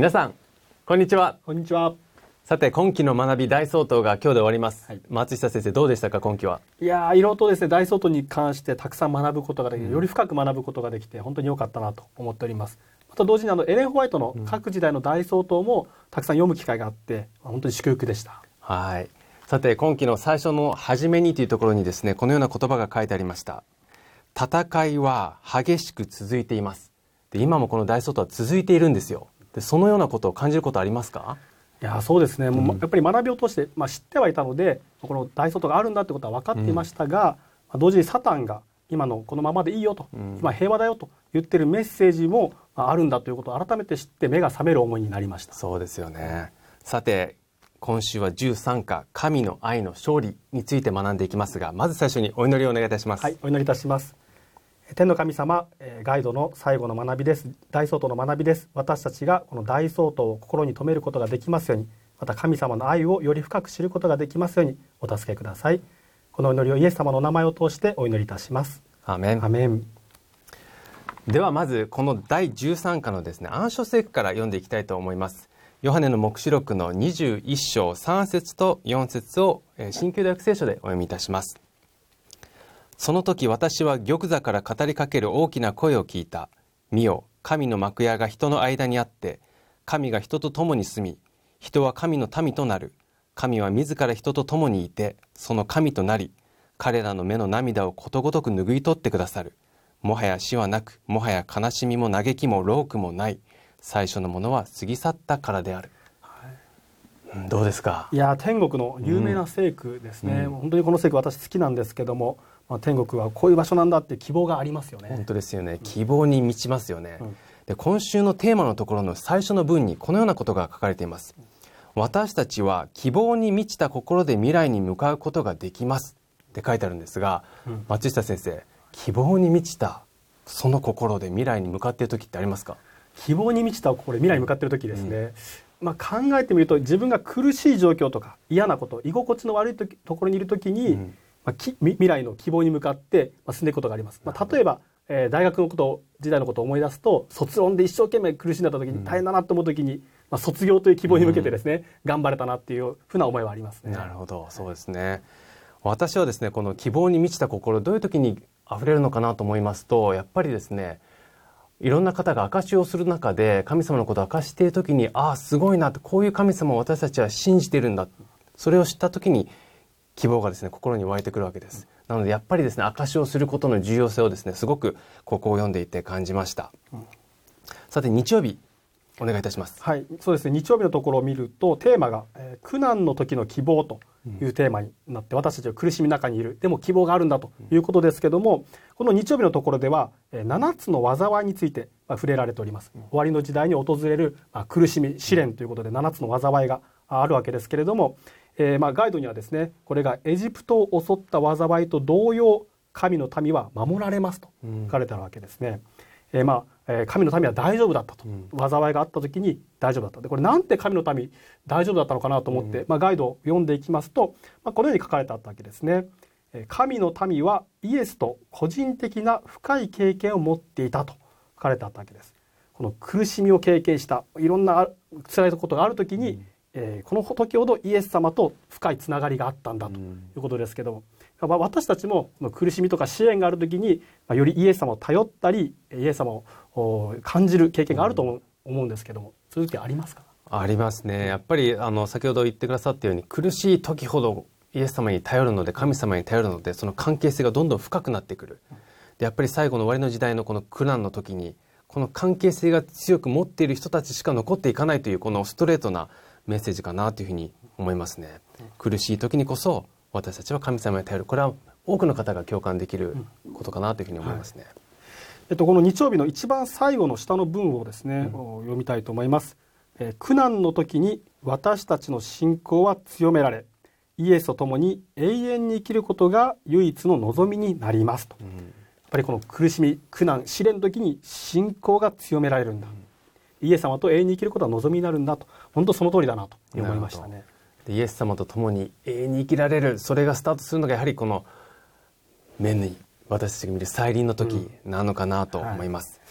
皆さんこんにちは。 こんにちは。 さて今期の学び大総統が今日で終わります、松下先生どうでしたか今期は。 いやいろいろとですね大総統に関してたくさん学ぶことができて、より深く学ぶことができて本当に良かったなと思っております。また同時にエレン・ホワイトの各時代の大総統もたくさん読む機会があって本当に祝福でした。 はい。さて今期の最初の初めにというところにですねこのような言葉が書いてありました。戦いは激しく続いています。で今もこの大総統は続いているんですよ。でそのようなことを感じることありますか？ いやそうですね、もうやっぱり学びを通して、知ってはいたのでこの大総統があるんだということは分かっていましたが、同時にサタンが今のこのままでいいよと、今平和だよと言ってるメッセージもあるんだということを改めて知って目が覚める思いになりました。 そうですよね。さて今週は13課神の愛の勝利について学んでいきますが、まず最初にお祈りをお願いいたします。 はい、お祈りいたします。天の神様、ガイドの最後の学びです。大総統の学びです。私たちがこの大総統を心に留めることができますように、また神様の愛をより深く知ることができますようにお助けください。この祈りをイエス様の名前を通してお祈りいたします。 アーメン。 アーメン。 ではまずこの第13課のですね暗唱聖句から読んでいきたいと思います。ヨハネの黙示録の21章3節と4節を新旧大訳聖書でお読みいたします。その時私は玉座から語りかける大きな声を聞いた。見よ、神の幕屋が人の間にあって、神が人と共に住み、人は神の民となる。神は自ら人と共にいて、その神となり、彼らの目の涙をことごとく拭い取ってくださる。もはや死はなく、もはや悲しみも嘆きも労苦もない。最初のものは過ぎ去ったからである。どうですか？ いや天国の有名な聖句ですね、本当にこの聖句私好きなんですけども、天国はこういう場所なんだっていう希望がありますよね。 本当ですよね。希望に満ちますよね、で今週のテーマのところの最初の文にこのようなことが書かれています。私たちは希望に満ちた心で未来に向かうことができますって書いてあるんですが、松下先生、希望に満ちたその心で未来に向かっている時ってありますか？ 希望に満ちた心で未来に向かっている時ですね、考えてみると自分が苦しい状況とか嫌なこと居心地の悪いところにいる時に、未来の希望に向かって進んでいくことがあります。例えば、大学の時代のことを思い出すと卒論で一生懸命苦しんだ時に大変だなと思う時に、卒業という希望に向けてですね、頑張れたなっていうふうな思いはありますね。 なるほど、そうですね。私はですねこの希望に満ちた心どういう時に溢れるのかなと思いますと、やっぱりですねいろんな方が証しをする中で神様のことを証している時に、すごいなと、こういう神様を私たちは信じているんだ、それを知った時に希望がですね心に湧いてくるわけです。なのでやっぱりですね証しをすることの重要性をですねすごくここを読んでいて感じました。さて日曜日お願いいたします。 はい、そうですね。日曜日のところを見るとテーマが、苦難の時の希望というテーマになって、私たちは苦しみの中にいる、でも希望があるんだということですけども、この日曜日のところでは7つの災いについて触れられております。終わりの時代に訪れる苦しみ試練ということで7つの災いがあるわけですけれども、ガイドにはですねこれがエジプトを襲った災いと同様神の民は守られますと書かれてあるわけですね。神の民は大丈夫だったと、災いがあった時に大丈夫だった。でこれなんて神の民大丈夫だったのかなと思って、ガイドを読んでいきますと、このように書かれてあったわけですね。神の民はイエスと個人的な深い経験を持っていたと書かれてあったわけです。この苦しみを経験したいろんな辛いことがある時に、この時ほどイエス様と深いつながりがあったんだということですけども、私たちも苦しみとか試練がある時によりイエス様を頼ったりイエス様を感じる経験があると思うんですけども、そういう時ありますか？ ありますね。やっぱり先ほど言ってくださったように苦しい時ほどイエス様に頼るので、神様に頼るので、その関係性がどんどん深くなってくる。でやっぱり最後の終わりの時代のこの苦難の時にこの関係性が強く持っている人たちしか残っていかないというこのストレートなメッセージかなというふうに思いますね。苦しい時にこそ私たちは神様に頼る。これは多くの方が共感できることかなというふうに思いますね。 この日曜日の一番最後の下の文をですね、読みたいと思います。苦難の時に私たちの信仰は強められ、イエスと共に永遠に生きることが唯一の望みになりますと。やっぱりこの苦しみ苦難試練の時に信仰が強められるんだ、イエス様と永遠に生きることが望みになるんだと、本当その通りだなと思いましたね。 でイエス様と共に永遠に生きられる、それがスタートするのがやはりこの目に私たちが見る再臨の時なのかなと思います。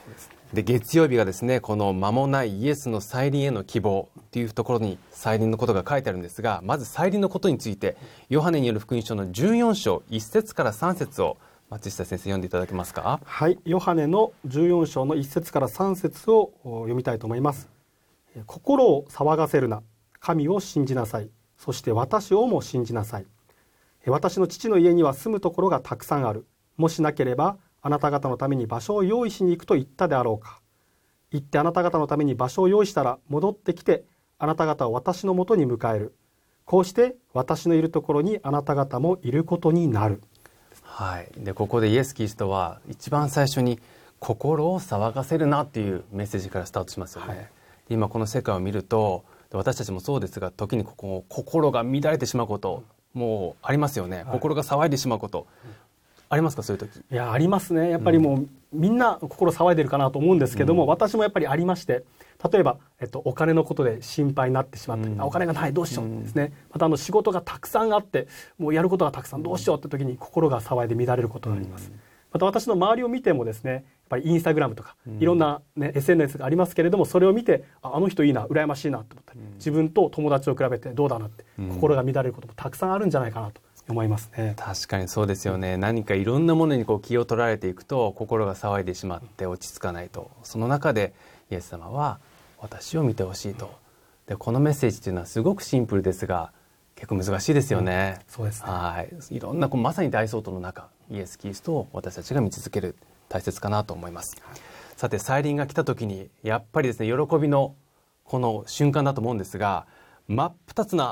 で月曜日がですね、この間もないイエスの再臨への希望というところに再臨のことが書いてあるんですが、まず再臨のことについてヨハネによる福音書の14章1節から3節を松下先生読んでいただけますか。 はい、ヨハネの14章の1節から3節を読みたいと思います。心を騒がせるな、神を信じなさい、そして私をも信じなさい。私の父の家には住むところがたくさんある。もしなければあなた方のために場所を用意しに行くと言ったであろうか。行ってあなた方のために場所を用意したら戻ってきてあなた方を私のもとに迎える。こうして私のいるところにあなた方もいることになる。 はい、でここでイエス・キリストは一番最初に心を騒がせるなっていうメッセージからスタートしますよね、はい、今この世界を見ると私たちもそうですが、時に心が乱れてしまうこともうありますよね、はい、心が騒いでしまうことありますか。そういう時。 いやありますね。やっぱりもう、みんな心騒いでるかなと思うんですけども、私もやっぱりありまして、例えば、お金のことで心配になってしまったり、お金がないどうしようですね、また仕事がたくさんあってもうやることがたくさんどうしようって時に心が騒いで乱れることがあります、また私の周りを見てもですね、やっぱりインスタグラムとかいろんな、SNS がありますけれども、それを見てあの人いいな、羨ましいなと思ったり、自分と友達を比べてどうだなって心が乱れることもたくさんあるんじゃないかなと思いますね。 確かにそうですよね。何かいろんなものに気を取られていくと心が騒いでしまって落ち着かないと、その中でイエス様は私を見てほしいと。でこのメッセージというのはすごくシンプルですが結構難しいですよね、 そうですね。 はい、いろんなまさに大相当の中、イエス・キリストを私たちが見続ける、大切かなと思います、はい、さて再臨が来た時にやっぱりですね、喜びのこの瞬間だと思うんですが、真っ二つに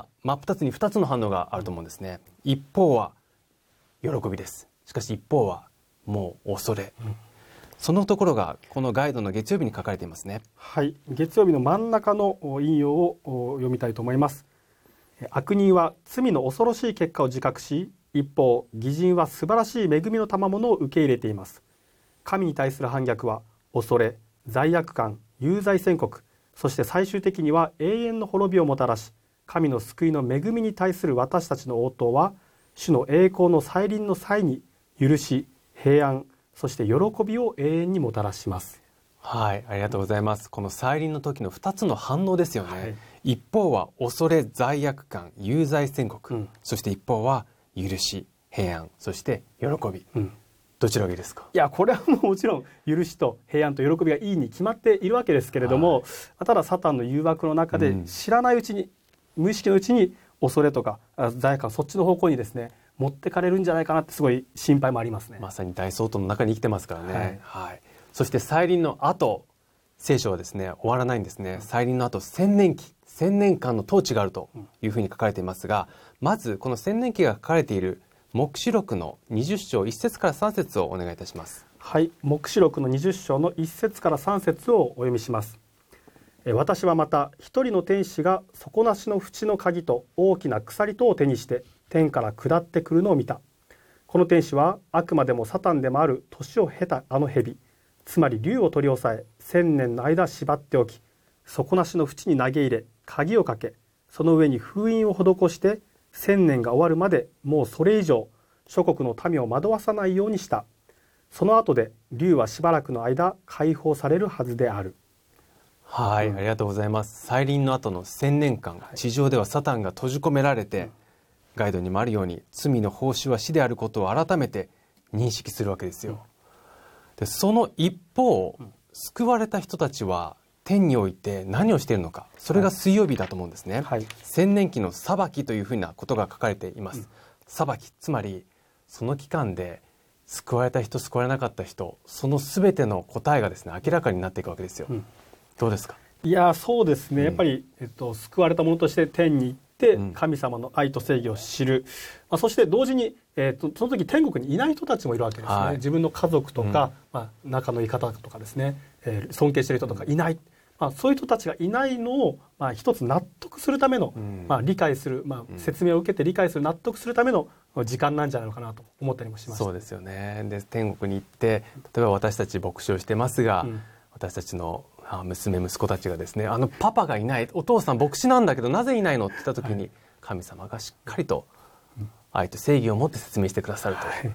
2つの反応があると思うんですね。一方は喜びです。しかし一方はもう恐れ、そのところがこのガイドの月曜日に書かれていますね。 はい、月曜日の真ん中の引用を読みたいと思います。悪人は罪の恐ろしい結果を自覚し、一方義人は素晴らしい恵みの賜物を受け入れています。神に対する反逆は恐れ、罪悪感、有罪宣告、そして最終的には永遠の滅びをもたらし、神の救いの恵みに対する私たちの応答は、主の栄光の再臨の際に許し、平安、そして喜びを永遠にもたらします。 はい、ありがとうございます。この再臨の時の2つの反応ですよね、はい、一方は恐れ、罪悪感、有罪宣告、そして一方は許し、平安、そして喜び、どちらがいいですか。 いやこれはもちろん許しと平安と喜びがいいに決まっているわけですけれども、ただサタンの誘惑の中で知らないうちに、無意識のうちに恐れとか罪悪感、そっちの方向にですね持ってかれるんじゃないかなってすごい心配もありますね。 まさに大相当の中に生きてますからね、はい、そして再臨の後、聖書はですね終わらないんですね。再臨の後千年間の統治があるというふうに書かれていますが、まずこの千年期が書かれている黙示録の20章1節から3節をお願いいたします。 はい、黙示録の20章の1節から3節をお読みします。私はまた一人の天使が底なしの淵の鍵と大きな鎖とを手にして天から下ってくるのを見た。この天使はあくまでもサタンでもある年を経たあの蛇、つまり竜を取り押さえ1000年の間縛っておき、底なしの淵に投げ入れ鍵をかけ、その上に封印を施して1000年が終わるまでもうそれ以上諸国の民を惑わさないようにした。その後で竜はしばらくの間解放されるはずである。 はい、ありがとうございます。再臨の後の1000年間、地上ではサタンが閉じ込められて、ガイドにもあるように罪の報酬は死であることを改めて認識するわけですよ。でその一方、救われた人たちは天において何をしているのか、それが水曜日だと思うんですね、千年期の裁きというふうなことが書かれています、裁き、つまりその期間で救われた人、救われなかった人、その全ての答えがですね明らかになっていくわけですよ、どうですか。 いやそうですね、やっぱり、救われた者として天に行って神様の愛と正義を知る、そして同時に、その時天国にいない人たちもいるわけですね、自分の家族とか、仲のいい方とかですね、尊敬している人とかいない、そういう人たちがいないのを、一つ納得するための、理解する、説明を受けて理解する、納得するための時間なんじゃないのかなと思ったりもします。 そうですよね。で天国に行って、例えば私たち牧師をしてますが、私たちの娘息子たちがですね、パパがいない、お父さん牧師なんだけどなぜいないのって言った時に、神様がしっかりと愛と正義を持って説明してくださると、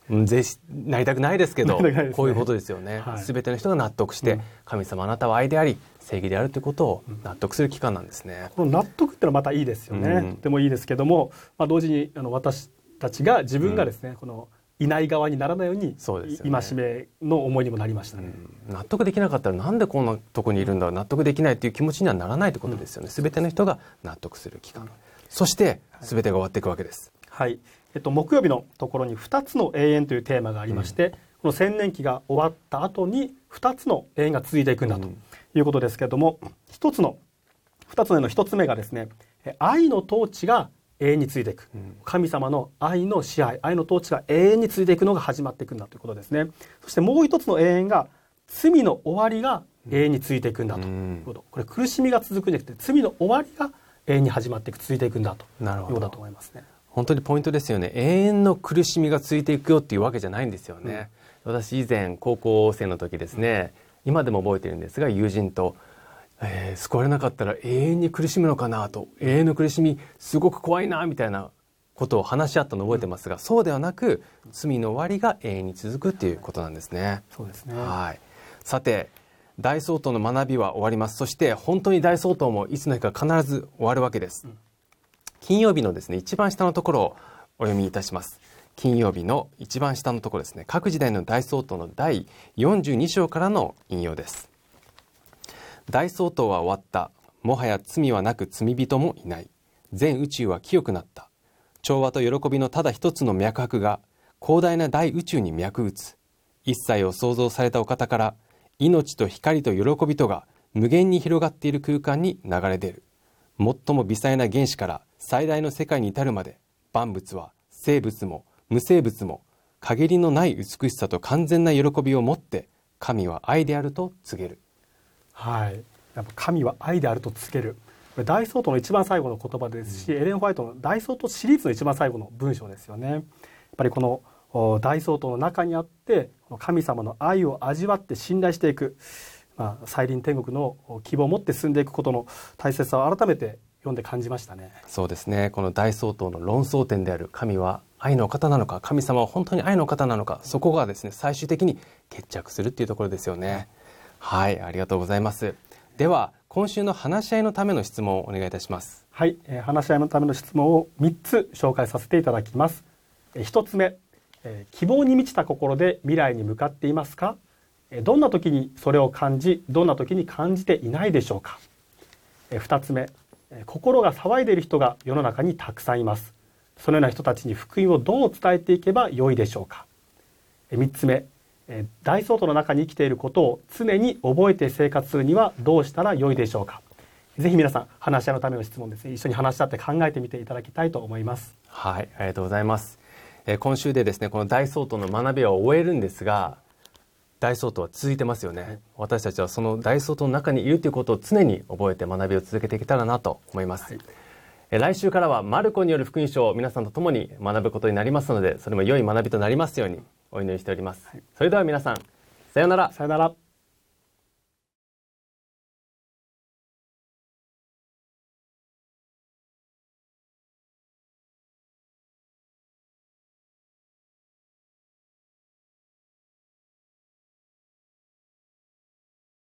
ぜひなりたくないですけど、 なりたくないですねこういうことですよね。 はい、 全ての人が納得して、神様あなたは愛であり正義であるということを納得する期間なんですね。 この納得ってのはまたいいですよね。とてもいいですけども、同時に私たちが自分がですね、このいない側にならないように、戒めの思いにもなりましたね。 納得できなかったらなんでこんなとこにいるんだ、納得できないという気持ちにはならないということですよね。全ての人が納得する期間、そして全てが終わっていくわけです。 はい、木曜日のところに2つの永遠というテーマがありまして、この千年期が終わった後に2つの永遠が続いていくんだということですけれども、2つの絵の1つ目がですね、愛の統治が永遠に続いていく、神様の愛の支配、愛の統治が永遠に続いていくのが始まっていくんだということですね。そしてもう一つの永遠が罪の終わりが永遠に続いていくんだということ、これ苦しみが続くんじゃなくて罪の終わりが永遠に始まっていく、続いていくんだということだと思いますね。 本当にポイントですよね。永遠の苦しみが続いていくよっていうわけじゃないんですよね。私以前高校生の時ですね、今でも覚えているんですが、友人と救われなかったら永遠に苦しむのかなと、永遠の苦しみすごく怖いなみたいなことを話し合ったのを覚えてますが、そうではなく罪の終わりが永遠に続くっていうことなんですね。 そうですね。 はい。さて、大総統の学びは終わります。そして本当に大総統もいつの日か必ず終わるわけです。金曜日のですね、一番下のところをお読みいたします。金曜日の一番下のところですね、各時代の大総統の第42章からの引用です。大総統は終わった。もはや罪はなく罪人もいない。全宇宙は清くなった。調和と喜びのただ一つの脈拍が広大な大宇宙に脈打つ。一切を創造されたお方から命と光と喜びとが無限に広がっている空間に流れ出る。最も微細な原子から最大の世界に至るまで、万物は生物も無生物も限りのない美しさと完全な喜びをもって神は愛であると告げる。 はい、やっぱ神は愛であると告げる、これ大総統の一番最後の言葉ですし、エレン・ホワイトの大総統シリーズの一番最後の文章ですよね。やっぱりこの大総統の中にあって神様の愛を味わって信頼していく、再臨天国の希望を持って進んでいくことの大切さを改めて読んで感じましたね。 そうですね。この大総統の論争点である神は愛の方なのか、神様は本当に愛の方なのか、そこがですね最終的に決着するっていうところですよね。はい、ありがとうございます。では今週の話し合いのための質問をお願いいたします。 はい、話し合いのための質問を3つ紹介させていただきます。1つ目、希望に満ちた心で未来に向かっていますか？どんな時にそれを感じ、どんな時に感じていないでしょうか？2つ目、心が騒いでいる人が世の中にたくさんいます。そのような人たちに福音をどう伝えていけばよいでしょうか？3つ目、大総統の中に生きていることを常に覚えて生活するにはどうしたらよいでしょうか？ぜひ皆さん話し合いのための質問ですね、一緒に話し合って考えてみていただきたいと思います。 はい、ありがとうございます。今週でですねこの大総統の学びは終えるんですが、大総統は続いてますよね。私たちはその大総統の中にいるということを常に覚えて学びを続けていけたらなと思います。来週からはマルコによる福音書を皆さんと共に学ぶことになりますので、それも良い学びとなりますようにお祈りしております。それでは皆さん、さようなら。 さようなら。